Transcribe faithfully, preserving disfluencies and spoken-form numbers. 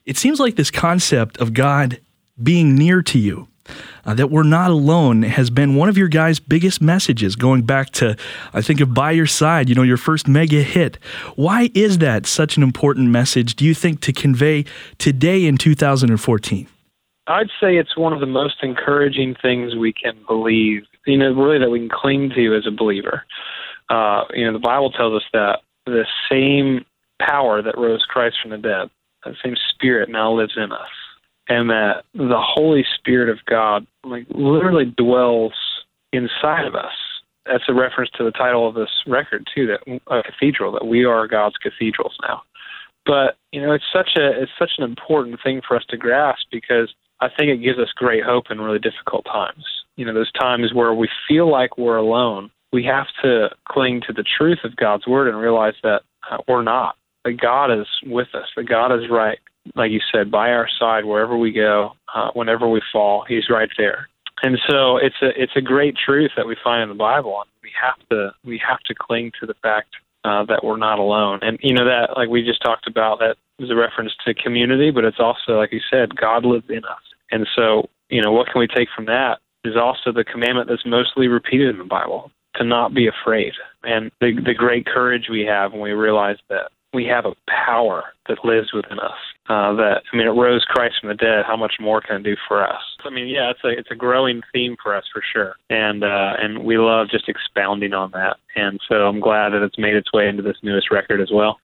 It seems like this concept of God being near to you, uh, that we're not alone, has been one of your guys' biggest messages, going back to, I think of By Your Side, you know, your first mega hit. Why is that such an important message, do you think, to convey today in two thousand fourteen? I'd say it's one of the most encouraging things we can believe, you know, really that we can cling to as a believer. Uh, you know, the Bible tells us that the same power that rose Christ from the dead, that same Spirit now lives in us, and that the Holy Spirit of God, like, literally dwells inside of us. That's a reference to the title of this record too, that a cathedral, that we are God's cathedrals now. But you know, it's such a it's such an important thing for us to grasp, because I think it gives us great hope in really difficult times. You know, those times where we feel like we're alone, we have to cling to the truth of God's word and realize that uh, we're not. That God is with us. That God is right, like you said, by our side wherever we go, uh, whenever we fall. He's right there. And so it's a it's a great truth that we find in the Bible, and we have to we have to cling to the fact uh, that we're not alone. And you know, that, like we just talked about, that is a reference to community, but it's also, like you said, God lives in us. And so, you know, what can we take from that is also the commandment that's mostly repeated in the Bible, to not be afraid, and the the great courage we have when we realize that we have a power that lives within us. Uh, that, I mean, it rose Christ from the dead. How much more can it do for us? I mean, yeah, it's a it's a growing theme for us for sure, and uh, and we love just expounding on that. And so I'm glad that it's made its way into this newest record as well.